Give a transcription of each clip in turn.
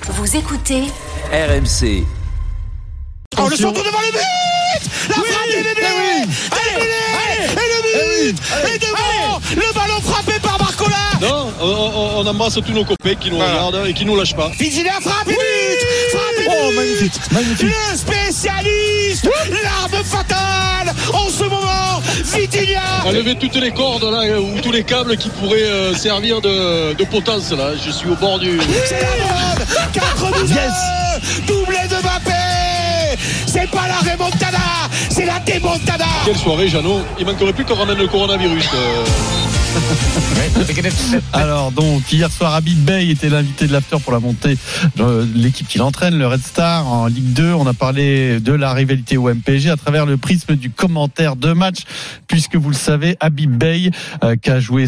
Vous écoutez RMC. Oh, le centre devant le but. La frappe et le but. Et le but. Et devant le ballon frappé par Barcola. Non, on embrasse tous nos copains qui nous regardent et qui nous lâchent pas. Vigilia frappe et but. Oh, magnifique. Le spécialiste, l'arme fatale en ce moment, Vitinha. Enlever toutes les cordes là, ou tous les câbles qui pourraient servir de potence là. Je suis au bord du. C'est la bombe. 4-2, yes. Doublé de Mbappé. C'est pas la remontada, c'est la démontada. Quelle soirée, Jeannot. Il manquerait plus qu'on ramène le coronavirus. Alors donc hier soir Habib Beye était l'invité de l'after pour la montée de l'équipe qu'il entraîne, le Red Star en Ligue 2. On a parlé de la rivalité au MPG à travers le prisme du commentaire de match, puisque vous le savez, Habib Beye qui a joué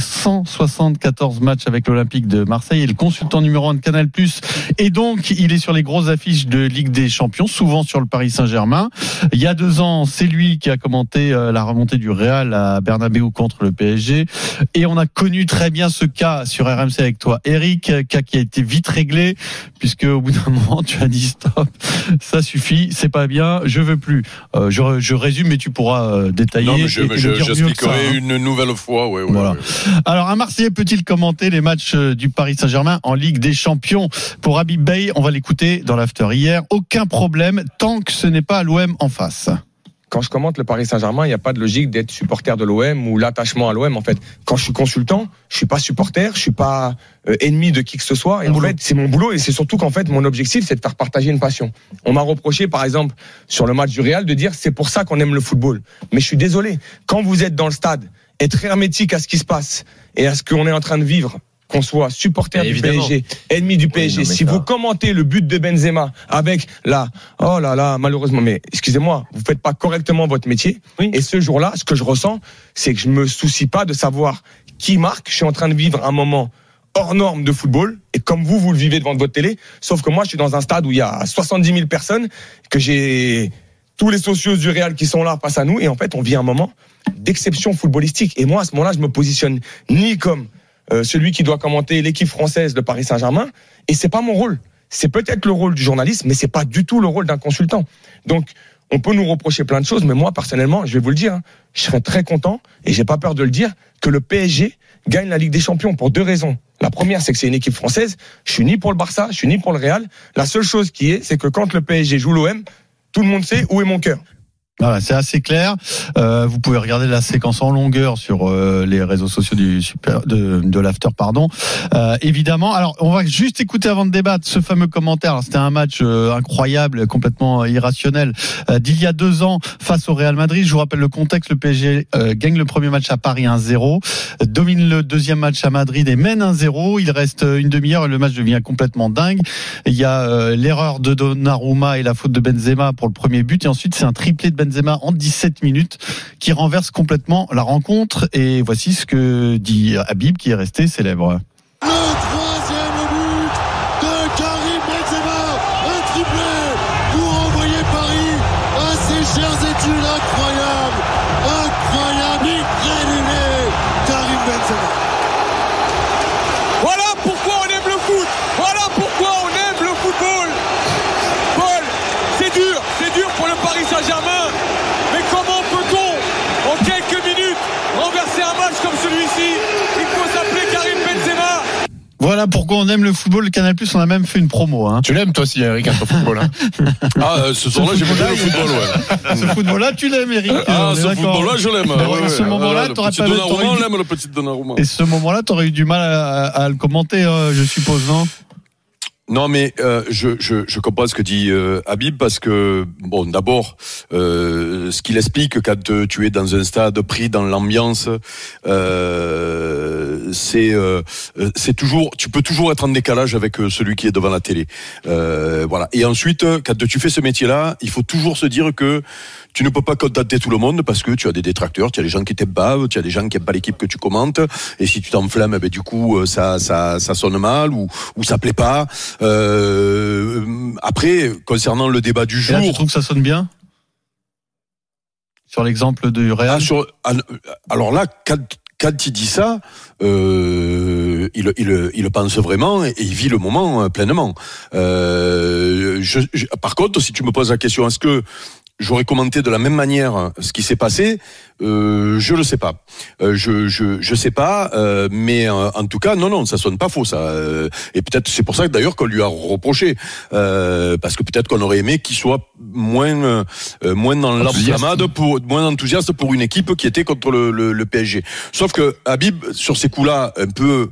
174 matchs avec l'Olympique de Marseille est le consultant numéro 1 de Canal+, et donc il est sur les grosses affiches de Ligue des Champions, souvent sur le Paris Saint-Germain. Il y a 2 ans, c'est lui qui a commenté la remontée du Real à Bernabéu contre le PSG. Et on a connu très bien ce cas sur RMC avec toi, Eric, cas qui a été vite réglé, puisque au bout d'un moment, tu as dit stop, ça suffit, c'est pas bien, je veux plus. Je résume, mais tu pourras détailler. Non, mais j'expliquerai une nouvelle fois. Ouais, voilà. Ouais. Alors, un Marseillais peut-il commenter les matchs du Paris Saint-Germain en Ligue des Champions? Pour Habib Beye, on va l'écouter dans l'after hier. Aucun problème, tant que ce n'est pas l'OM en face. Quand je commente le Paris Saint-Germain, il n'y a pas de logique d'être supporter de l'OM ou l'attachement à l'OM. En fait, quand je suis consultant, je suis pas supporter, je suis pas ennemi de qui que ce soit. Et en fait, c'est mon boulot et c'est surtout qu'en fait, mon objectif, c'est de faire partager une passion. On m'a reproché, par exemple, sur le match du Real, de dire c'est pour ça qu'on aime le football. Mais je suis désolé. Quand vous êtes dans le stade, être hermétique à ce qui se passe et à ce qu'on est en train de vivre, qu'on soit supporter du PSG, ennemi du PSG, si vous commentez le but de Benzema avec oh là là, malheureusement, mais excusez-moi, vous faites pas correctement votre métier. Oui. Et ce jour-là, ce que je ressens, c'est que je me soucie pas de savoir qui marque. Je suis en train de vivre un moment hors norme de football, et comme vous le vivez devant votre télé, sauf que moi, je suis dans un stade où il y a 70 000 personnes, que j'ai tous les socios du Real qui sont là face à nous, et en fait, on vit un moment d'exception footballistique. Et moi, à ce moment-là, je me positionne ni comme celui qui doit commenter l'équipe française de Paris Saint-Germain, et c'est pas mon rôle. C'est peut-être le rôle du journaliste, mais c'est pas du tout le rôle d'un consultant. Donc, on peut nous reprocher plein de choses, mais moi, personnellement, je vais vous le dire, je serais très content, et j'ai pas peur de le dire, que le PSG gagne la Ligue des Champions pour 2 raisons. La première, c'est que c'est une équipe française. Je suis ni pour le Barça, je suis ni pour le Real. La seule chose c'est que quand le PSG joue l'OM, tout le monde sait où est mon cœur. Voilà, c'est assez clair. Vous pouvez regarder la séquence en longueur sur les réseaux sociaux de l'after, pardon. Évidemment. Alors, on va juste écouter avant de débattre ce fameux commentaire. Alors, c'était un match incroyable, complètement irrationnel, d'il y a 2 ans face au Real Madrid. Je vous rappelle le contexte. Le PSG gagne le premier match à Paris 1-0, domine le deuxième match à Madrid et mène 1-0. Il reste une demi-heure et le match devient complètement dingue. Il y a l'erreur de Donnarumma et la faute de Benzema pour le premier but, et ensuite c'est un triplé de Benzema en 17 minutes qui renverse complètement la rencontre. Et voici ce que dit Habib, qui est resté célèbre. Le 3e but de Karim Benzema, un triplé pour envoyer Paris à ses chères études. Incroyable, incroyable, Karim Benzema. Voilà pourquoi on aime le foot. Voilà pourquoi on aime le football. Paul, c'est dur pour le Paris Saint-Germain. Mais comment peut-on, en quelques minutes, renverser un match comme celui-ci? Il faut s'appeler Karim Benzema. Voilà pourquoi on aime le football. Le Canal+, on a même fait une promo. Hein. Tu l'aimes toi aussi, Eric, un peu football. Hein. Ce soir-là, j'ai bien le football, ouais. Ce football-là, tu l'aimes, Eric. Ce football-là, je l'aime. À ce moment-là, t'aurais pas on l'aime, le petit Donnarumma. Et ce moment-là, t'aurais eu du mal à le commenter, je suppose, non? Non, mais je comprends ce que dit Habib, parce que bon, d'abord, ce qu'il explique quand tu es dans un stade pris dans l'ambiance, c'est toujours, tu peux toujours être en décalage avec celui qui est devant la télé. Voilà. Et ensuite, quand tu fais ce métier-là, il faut toujours se dire que tu ne peux pas contenter tout le monde, parce que tu as des détracteurs, tu as des gens qui t'aiment pas, tu as des gens qui aiment pas l'équipe que tu commentes, et si tu t'enflammes, du coup ça sonne mal ou ça plaît pas. Après, concernant le débat du jour, tu trouves que ça sonne bien sur l'exemple du Real? Alors là, quand il dit ça, le pense vraiment et il vit le moment pleinement. Par contre, si tu me poses la question, est-ce que j'aurais commenté de la même manière ce qui s'est passé? Je le sais pas. Je sais pas. Mais en tout cas, non, ça sonne pas faux, ça. Et peut-être c'est pour ça que d'ailleurs qu'on lui a reproché, parce que peut-être qu'on aurait aimé qu'il soit moins dans l'enflammade, moins enthousiaste pour une équipe qui était contre le PSG. Sauf que Habib, sur ces coups-là, un peu,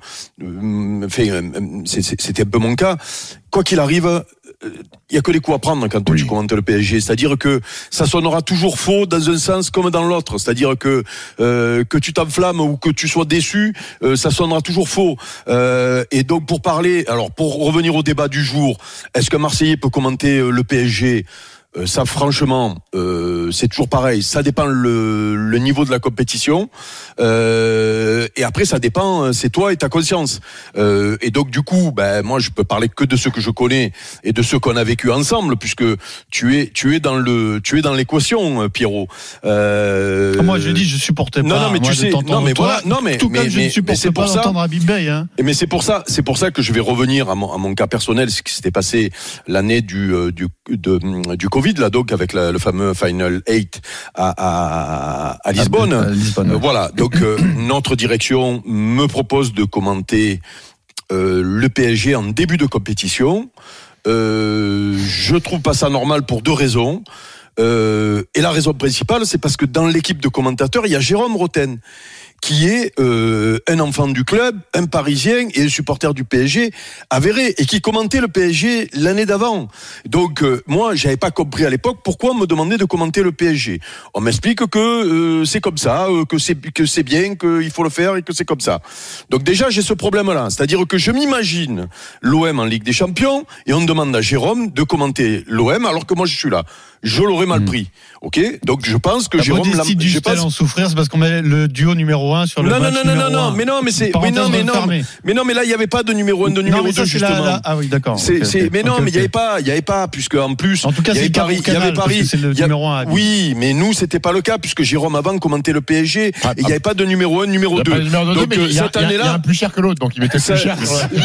c'était un peu mon cas. Quoi qu'il arrive, il y a que des coups à prendre quand tu commentes le PSG. C'est-à-dire que ça sonnera toujours faux dans un sens comme dans l'autre. C'est-à-dire que tu t'enflammes ou que tu sois déçu, ça sonnera toujours faux. Et donc pour revenir au débat du jour, est-ce qu'un Marseillais peut commenter le PSG ? Ça, franchement, c'est toujours pareil. Ça dépend le niveau de la compétition. Et après, ça dépend. C'est toi et ta conscience. Et donc, du coup, moi, je peux parler que de ceux que je connais et de ceux qu'on a vécu ensemble, puisque tu es dans l'équation, Pierrot. Moi, je dis, je supportais pas. Non, mais tu sais, tout comme je ne supportais pas d'entendre Habib Beye. Hein. Mais c'est pour ça que je vais revenir à mon cas personnel, ce qui s'était passé l'année du Covid, là, donc, avec le fameux Final 8 à Lisbonne. Voilà. Donc, notre direction me propose de commenter le PSG en début de compétition. Je trouve pas ça normal pour deux raisons. Et la raison principale, c'est parce que dans l'équipe de commentateurs, il y a Jérôme Roten, qui est un enfant du club, un Parisien et un supporter du PSG avéré, et qui commentait le PSG l'année d'avant. Donc moi, j'avais pas compris à l'époque pourquoi on me demandait de commenter le PSG. On m'explique que c'est comme ça, que c'est bien, qu'il faut le faire et que c'est comme ça. Donc déjà, j'ai ce problème-là, c'est-à-dire que je m'imagine l'OM en Ligue des Champions et on demande à Jérôme de commenter l'OM alors que moi je suis là. Je l'aurais mal pris. Ok, donc je pense que Jérôme en souffrir, c'est parce qu'on met le duo numéro 1 sur le match numéro 1. Mais là il y avait pas de numéro 1, de numéro 2 justement. Ah oui, d'accord. Mais il y avait pas puisque en plus en tout cas il y avait Paris, c'est le numéro 1. Oui, mais nous c'était pas le cas puisque Jérôme avant commentait le PSG et il y avait pas de numéro 1, numéro 2. Donc cette année-là, il y a un plus cher que l'autre, donc il mettait plus cher.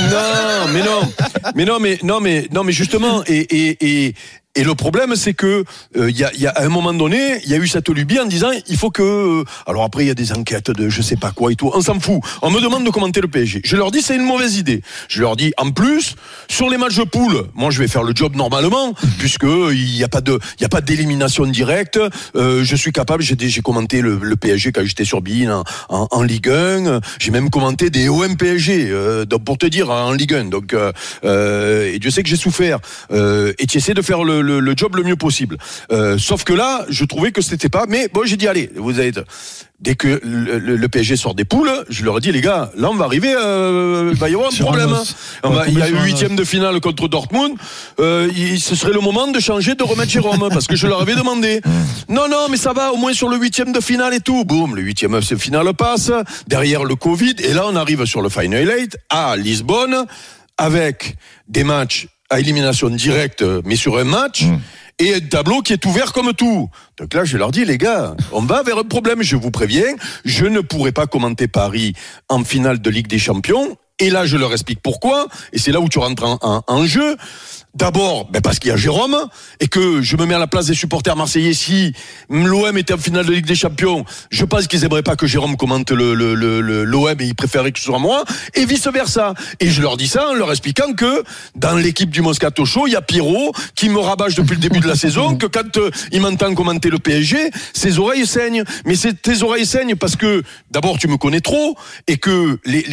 Mais justement et le problème, c'est que il y a à un moment donné, il y a eu cette lubie en disant il faut que alors après il y a des enquêtes de je sais pas quoi et tout, on s'en fout. On me demande de commenter le PSG. Je leur dis c'est une mauvaise idée. Je leur dis en plus sur les matchs de poule, moi je vais faire le job normalement puisque il y a pas d'élimination directe. Je suis capable, j'ai commenté le PSG quand j'étais sur Bein en Ligue 1. J'ai même commenté des OM PSG donc pour te dire en Ligue 1. Donc et Dieu sait que j'ai souffert. Et tu essaies de faire le job le mieux possible. Sauf que là, je trouvais que c'était pas. Mais bon, j'ai dit allez, dès que le PSG sort des poules, je leur ai dit les gars, là on va arriver, il va y avoir un problème. Il y a eu 8e de finale contre Dortmund. Ce serait le moment de changer, de remettre Jérôme, parce que je leur avais demandé. Non, mais ça va, au moins sur le 8e de finale et tout. Boum, le 8e de finale passe. Derrière le Covid, et là on arrive sur le Final 8 à Lisbonne avec des matchs à élimination directe, mais sur un match, et un tableau qui est ouvert comme tout. Donc là, je leur dis, les gars, on va vers un problème, je vous préviens, je ne pourrai pas commenter Paris en finale de Ligue des Champions, et là, je leur explique pourquoi, et c'est là où tu rentres en jeu. D'abord, parce qu'il y a Jérôme, et que je me mets à la place des supporters marseillais. Si l'OM était en finale de Ligue des Champions, je pense qu'ils aimeraient pas que Jérôme commente l'OM et ils préféraient que ce soit moi, et vice versa. Et je leur dis ça en leur expliquant que dans l'équipe du Moscato Show, il y a Pierrot qui me rabâche depuis le début de la saison, que quand il m'entend commenter le PSG, ses oreilles saignent. Mais tes oreilles saignent parce que d'abord tu me connais trop, et que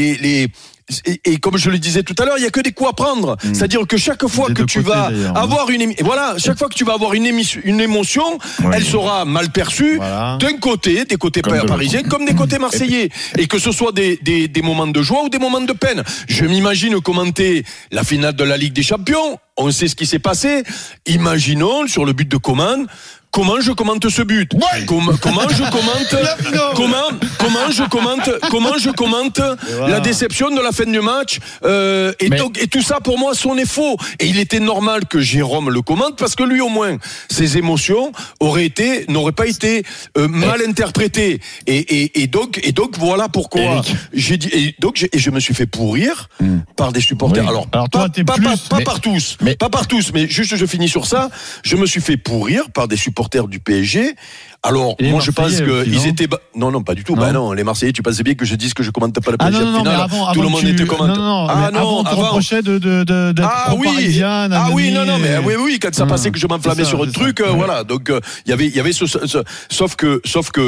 et comme je le disais tout à l'heure, il y a que des coups à prendre. C'est-à-dire que chaque fois que tu vas avoir chaque fois que tu vas avoir une émotion, elle sera mal perçue d'un côté, des côtés parisiens comme des côtés marseillais, et que ce soit des moments de joie ou des moments de peine. Je m'imagine commenter la finale de la Ligue des Champions. On sait ce qui s'est passé. Imaginons sur le but de Coman comment je commente ce but? Comment je commente la déception de la fin du match? Et tout ça pour moi sonnait faux. Et il était normal que Jérôme le commente parce que lui au moins ses émotions n'auraient pas été mal interprétées. Et donc voilà pourquoi j'ai dit. Et je me suis fait pourrir par des supporters. Oui. Alors toi, pas par tous, mais juste je finis sur ça. Je me suis fait pourrir par des supporters du PSG. Alors, moi, je pense qu'ils étaient... Non, pas du tout. Non. Non, les Marseillais, tu penses bien que je dise que je commente pas le PSG non, final. Tout le monde était commentateur. Avant, on te reprochait d'être pro-parisien. Oui, quand ça passait que je m'enflammais sur un truc, voilà. Donc, il y avait sauf que,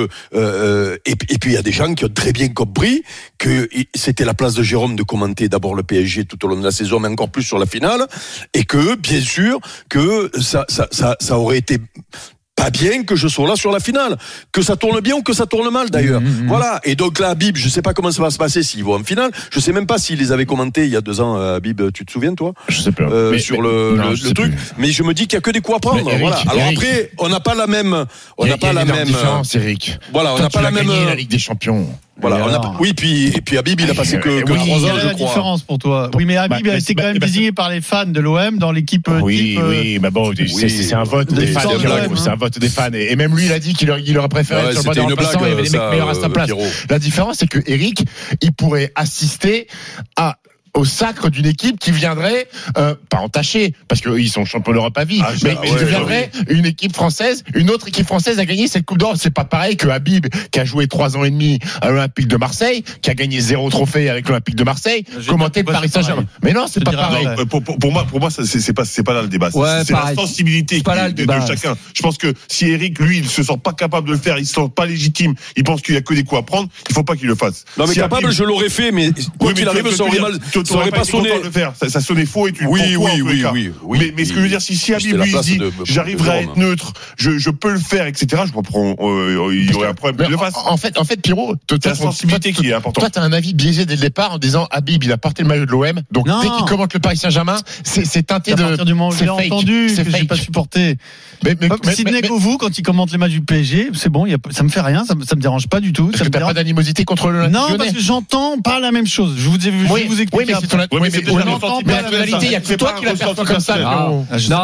et puis il y a des gens qui ont très bien compris que c'était la place de Jérôme de commenter d'abord le PSG tout au long de la saison, mais encore plus sur la finale, et que, bien sûr, que ça aurait été pas bien que je sois là sur la finale, que ça tourne bien ou que ça tourne mal d'ailleurs. Voilà. Et donc là, Habib, je sais pas comment ça va se passer s'ils vont en finale. Je sais même pas s'ils les avaient commentés il y a 2 ans. Habib, tu te souviens toi? Je sais pas. Sur le truc. Mais je me dis qu'il y a que des coups à prendre. Eric, voilà. Alors Eric, après, on n'a pas la même. On n'a pas la même différence, Eric. Voilà, on n'a pas la même. La Ligue des Champions. Voilà, et puis Habib, il a passé que 3 ans, je crois. Quelle est la différence pour toi? Oui, mais Habib a été quand même désigné par les fans de l'OM dans l'équipe. Oui, mais bon, c'est un vote des fans. C'est un vote des fans. Et même lui, il a dit qu'il aurait préféré être sur le banc de remplaçants. Il y avait des mecs meilleurs à sa place. La différence, c'est que Eric, il pourrait assister au sacre d'une équipe qui viendrait pas entachée parce qu'ils sont champions d'Europe à vie, mais il deviendrait une équipe française, une autre équipe française a gagné cette Coupe d'Or. C'est pas pareil que Habib qui a joué 3 ans et demi à l'Olympique de Marseille, qui a gagné 0 trophée avec l'Olympique de Marseille, commenter le Paris Saint-Germain. Mais non, c'est pas pareil. Pour moi, c'est pas là le débat. C'est la sensibilité de chacun. Je pense que si Eric, lui, il se sent pas capable de le faire, il se sent pas légitime, il pense qu'il y a que des coups à prendre, il faut pas qu'il le fasse. Non mais capable, je l'aurais fait, mais quoi qu'il arrive, ça aurait mal. Ça aurait pas sonné. Ça sonnait faux et tu oui. Mais ce que je veux dire, si Habib lui dit j'arriverai à être neutre, je peux le faire, etc. Je comprends. Il y aurait un problème qu'il le fasse. En fait, Pierrot, c'est la sensibilité qui est importante. Toi, t'as un avis biaisé dès le départ en disant Habib, il a porté le maillot de l'OM, donc dès qu'il commente le Paris Saint-Germain, c'est teinté de. À partir du moment où j'ai entendu que j'ai pas supporté. Mais Sidney Govou, quand il commente les matchs du PSG, c'est bon, ça me fait rien, ça me dérange pas du tout. Parce que t'as pas d'animosité contre le. Non, parce que j'entends pas la même chose. Je vais vous expliquer. Mais la tonalité, il y a que toi qui la perçois comme ça. Non,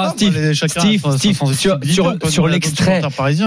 Steve, sur l'extrait,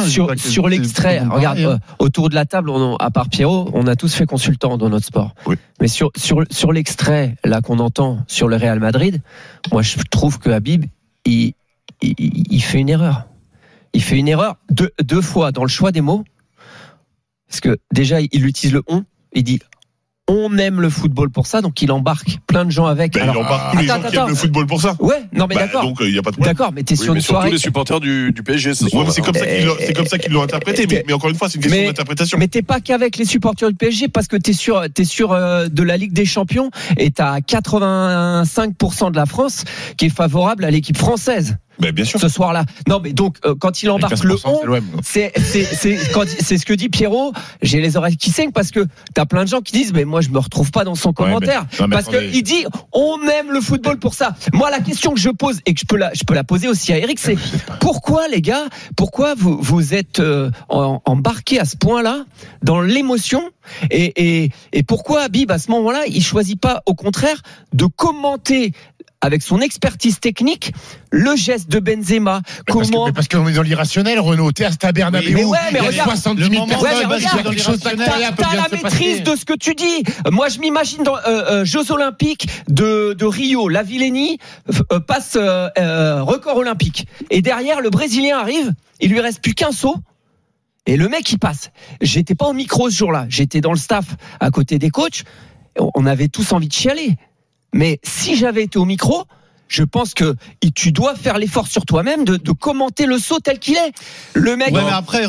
regarde, autour de la table, à part Pierrot, on a tous fait consultant dans notre sport. Oui. Mais sur l'extrait là qu'on entend sur le Real Madrid, moi je trouve que Habib, il fait une erreur. Il fait une erreur deux fois dans le choix des mots, parce que déjà il utilise le on, il dit. On aime le football pour ça, donc il embarque plein de gens avec. Il embarque tous les gens qui aiment le football pour ça. Ouais, non mais d'accord. Donc il y a pas de problème. D'accord, mais t'es sur une soirée. Surtout les supporters du PSG. C'est comme ça qu'ils l'ont interprété. Mais encore une fois, c'est une question d'interprétation. Mais t'es pas qu'avec les supporters du PSG parce que t'es sur de la Ligue des Champions et t'as 85% de la France qui est favorable à l'équipe française. Ben bien sûr. Ce soir-là. Non, mais donc quand il embarque le on, c'est ce que dit Pierrot. J'ai les oreilles qui saignent parce que t'as plein de gens qui disent mais moi je me retrouve pas dans son commentaire parce que il dit on aime le football pour ça. Moi la question que je pose et que je peux la poser aussi à Eric, c'est pourquoi les gars, pourquoi vous êtes embarqués à ce point-là dans l'émotion et pourquoi Habib à ce moment-là il choisit pas au contraire de commenter avec son expertise technique, le geste de Benzema. Parce qu'on est dans l'irrationnel, Renaud. T'es à Stade Bernabéu. Mais ouais, mais regarde, 70 000 personnes. T'as la maîtrise de ce que tu dis. Moi, je m'imagine dans Jeux Olympiques de Rio, Lavillenie passe record olympique. Et derrière, le Brésilien arrive. Il lui reste plus qu'un saut. Et le mec, il passe. J'étais pas au micro ce jour-là. J'étais dans le staff à côté des coachs. On avait tous envie de chialer. Mais si j'avais été au micro, je pense que tu dois faire l'effort sur toi-même de commenter le saut tel qu'il est. Le mec, mais après,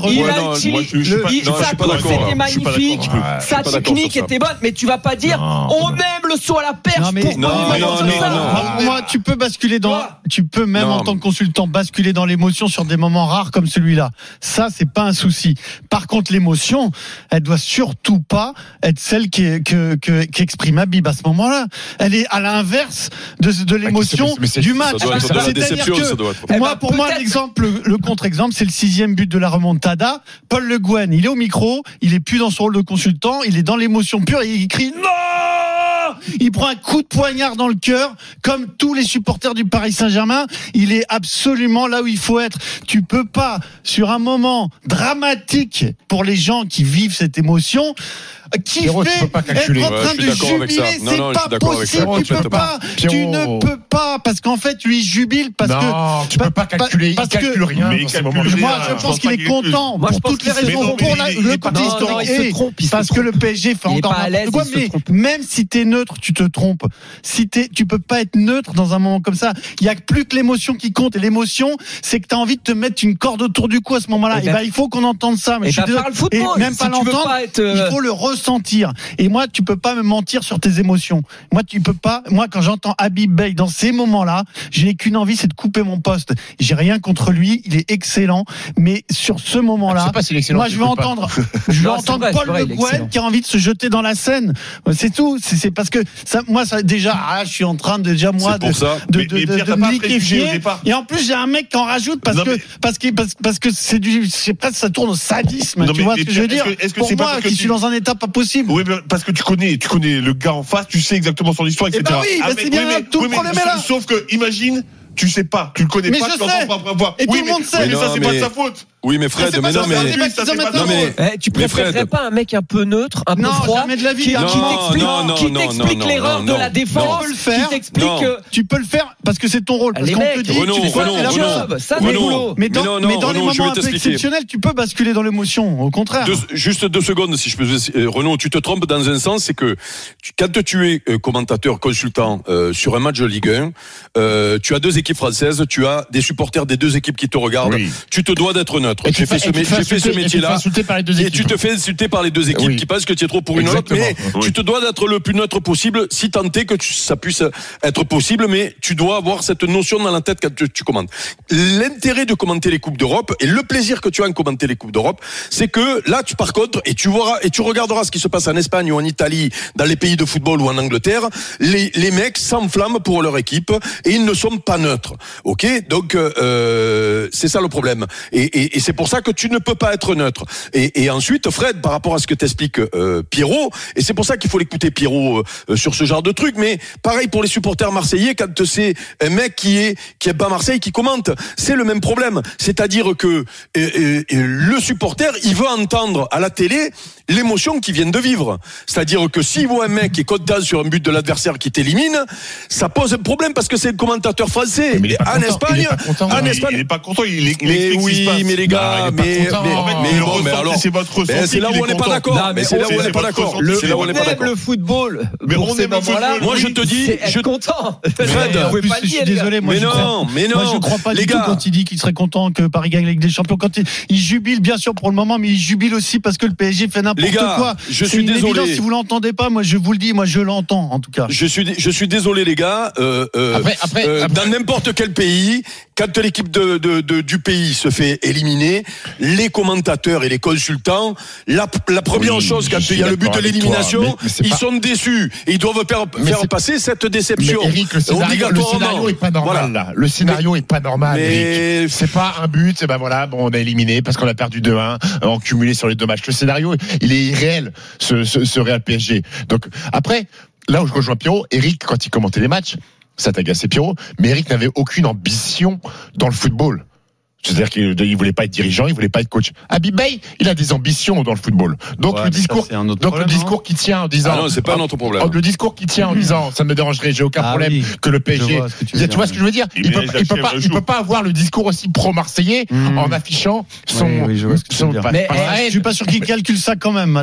sa course était magnifique, sa technique était bonne, mais tu vas pas dire on aime le saut à la perche. Non. Moi, tu peux basculer tu peux même en tant que consultant basculer dans l'émotion sur des moments rares comme celui-là. Ça, c'est pas un souci. Par contre, l'émotion, elle doit surtout pas être celle qu'exprime Habib à ce moment-là. Elle est à l'inverse de l'émotion l'émotion du match. C'est-à-dire que pour moi, l'exemple, le contre-exemple, c'est le 6e but de la remontada. Paul Le Guen, il est au micro, il est plus dans son rôle de consultant, il est dans l'émotion pure et il crie non. Il prend un coup de poignard dans le cœur, comme tous les supporters du Paris Saint-Germain. Il est absolument là où il faut être. Tu peux pas, sur un moment dramatique pour les gens qui vivent cette émotion, Pierrot, tu peux pas calculer. Être en train de jubiler, c'est pas possible. Tu ne peux pas, parce qu'en fait, lui, il jubile parce que. Tu peux pas calculer. Il calcule rien. Moi, je pense qu'il est content pour toutes les raisons. Pour le côté historique, parce que le PSG fait encore n'importe quoi. Mais même si t'es neutre, tu te trompes. Tu peux pas être neutre dans un moment comme ça. Il y a plus que l'émotion qui compte. Et l'émotion, c'est que t'as envie de te mettre une corde autour du cou à ce moment-là. Et ben, il faut qu'on entende ça. Mais je suis désolé. Et même pas l'entendre. Il faut le ressentir. Et moi, tu peux pas me mentir sur tes émotions. Moi, tu peux pas. Moi, quand j'entends Habib Beye dans ces moments-là, je n'ai qu'une envie, c'est de couper mon poste. J'ai rien contre lui, il est excellent. Mais sur ce moment-là, moi, je veux entendre Paul Le Guen qui a envie de se jeter dans la Seine. C'est tout. C'est parce que ça, moi, ça déjà, je suis en train de déjà moi de me liquéfier. Et en plus, j'ai un mec qui en rajoute parce que c'est presque ça tourne au sadisme. Tu vois ce que je veux dire? Pour moi, qui suis dans un état pas possible. Oui, parce que tu connais le gars en face, tu sais exactement son histoire, etc. Oui, c'est bien tout le problème est là. Sauf que, imagine, tu sais pas, tu le connais pas, tu l'entends pas voir. Et tout le monde sait. Mais ça, c'est pas de sa faute. Oui, mais Fred, tu préférerais pas un mec un peu neutre, un peu froid, qui t'explique l'erreur de la défense, qui t'explique tu peux le faire parce que c'est ton rôle. Parce qu'on te dit, mais dans les moments un peu exceptionnels, tu peux basculer dans l'émotion. Au contraire. Juste 2 secondes, si je peux. Renaud, tu te trompes dans un sens, c'est que quand tu es commentateur, consultant sur un match de Ligue 1, tu as 2 équipes françaises, tu as des supporters des 2 équipes qui te regardent. Tu te dois d'être neutre. J'ai fait ce métier-là. Et tu te fais insulter par les 2 équipes qui pensent que tu es trop pour une autre. Mais tu te dois d'être le plus neutre possible, si tant est que ça puisse être possible. Mais tu dois avoir cette notion dans la tête quand tu commentes. L'intérêt de commenter les Coupes d'Europe et le plaisir que tu as en commenter les Coupes d'Europe, c'est que là, par contre, et tu regarderas ce qui se passe en Espagne ou en Italie, dans les pays de football ou en Angleterre, les mecs s'enflamment pour leur équipe et ils ne sont pas neutres. Ok, donc c'est ça le problème. Et c'est pour ça que tu ne peux pas être neutre. Et ensuite, Fred, par rapport à ce que t'explique Pierrot, et c'est pour ça qu'il faut l'écouter Pierrot sur ce genre de truc. Mais pareil pour les supporters marseillais, quand c'est un mec qui est pas Marseille qui commente, c'est le même problème. C'est-à-dire que le supporter, il veut entendre à la télé l'émotion qu'il vient de vivre. C'est-à-dire que s'il voit un mec qui est content sur un but de l'adversaire qui t'élimine, ça pose un problème parce que c'est le commentateur français. En Espagne, il est pas content, il explique mais les gars, mais alors, c'est votre ressenti. C'est là où on n'est pas d'accord. Mais c'est là où on n'est pas d'accord. Le football. Mais on est là. Moi, je te dis, je suis content. Fred, je suis désolé. Moi, je crois pas du tout quand il dit qu'il serait content que Paris gagne la Ligue des Champions. Quand il jubile, bien sûr, pour le moment, mais il jubile aussi parce que le PSG fait n'importe quoi. Je suis désolé. Si vous l'entendez pas, moi, je vous le dis, moi, je l'entends, en tout cas. Je suis désolé, les gars. Après, dans n'importe quel pays, quand l'équipe du pays se fait éliminer, les commentateurs et les consultants, la première chose, quand il y a le but de l'élimination, ils sont déçus. Et ils doivent faire passer cette déception. Mais Eric, le scénario est pas normal, là. Le scénario est pas normal, Eric. C'est pas un but, on a éliminé parce qu'on a perdu 2-1, en cumulé sur les 2 matchs. Le scénario, il est irréel, ce Real PSG. Donc, après, là où je rejoins Pierrot, Eric, quand il commentait les matchs, ça t'agaçait Pierrot, mais Eric n'avait aucune ambition dans le football. C'est-à-dire qu'il voulait pas être dirigeant, il voulait pas être coach. Habib Beye, il a des ambitions dans le football. Donc le discours qui tient en disant. Ah non, c'est pas un autre problème. Le discours qui tient en disant, ça me dérangerait, j'ai aucun problème que le PSG. Tu vois ce que je veux dire? Il peut pas avoir le discours aussi pro-marseillais en affichant son. Mais je suis pas sûr qu'il calcule ça quand même.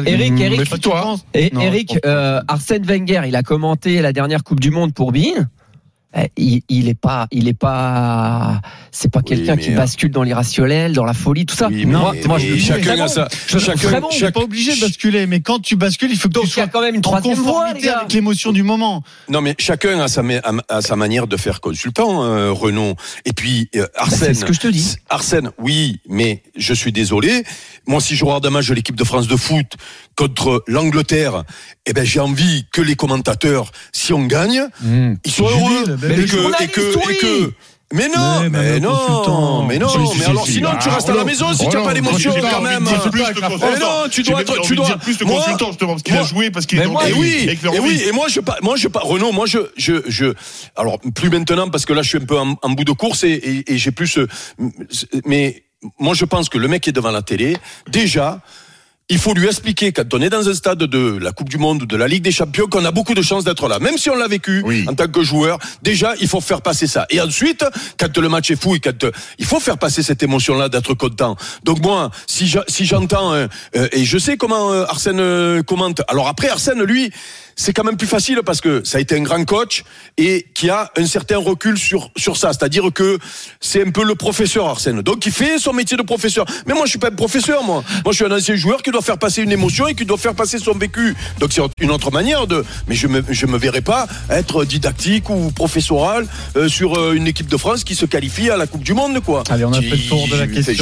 Eric, Arsène Wenger, il a commenté la dernière Coupe du Monde pour beIN. Il est pas, c'est pas quelqu'un qui bascule dans l'irrationnel, dans la folie, tout ça. Chacun a ça. Chacun n'est pas obligé de basculer, mais quand tu bascules, il faut que tu sois quand même une troisième voie, avec l'émotion du moment. Non, mais chacun a sa manière de faire consultant, Renaud. Et puis Arsène. C'est ce que je te dis. Arsène, oui, mais je suis désolé. Moi, si je regarde un match de l'équipe de France de foot contre l'Angleterre, j'ai envie que les commentateurs, si on gagne, ils soient heureux. Mais non, mais alors sinon tu restes à la maison si tu n'as pas l'émotion quand même. Non, tu dois dire plus de consultant justement parce qu'il a joué parce qu'il est dans et moi je Renaud, moi je alors plus maintenant parce que là je suis un peu en bout de course et j'ai plus mais moi je pense que le mec qui est devant la télé déjà il faut lui expliquer quand on est dans un stade de la Coupe du Monde ou de la Ligue des Champions qu'on a beaucoup de chances d'être là. Même si on l'a vécu en tant que joueur, déjà, il faut faire passer ça. Et ensuite, quand le match est fou et il faut faire passer cette émotion-là d'être content. Donc moi, si j'entends, et je sais comment Arsène commente. Alors après, Arsène, lui, c'est quand même plus facile parce que ça a été un grand coach et qui a un certain recul sur ça. C'est-à-dire que c'est un peu le professeur Arsène. Donc il fait son métier de professeur. Mais moi je suis pas un professeur, moi. Moi je suis un ancien joueur qui doit faire passer une émotion et qui doit faire passer son vécu. Donc c'est une autre manière de. Mais je me verrai pas être didactique ou professoral sur une équipe de France qui se qualifie à la Coupe du Monde, quoi. Allez, on a fait le tour de la question.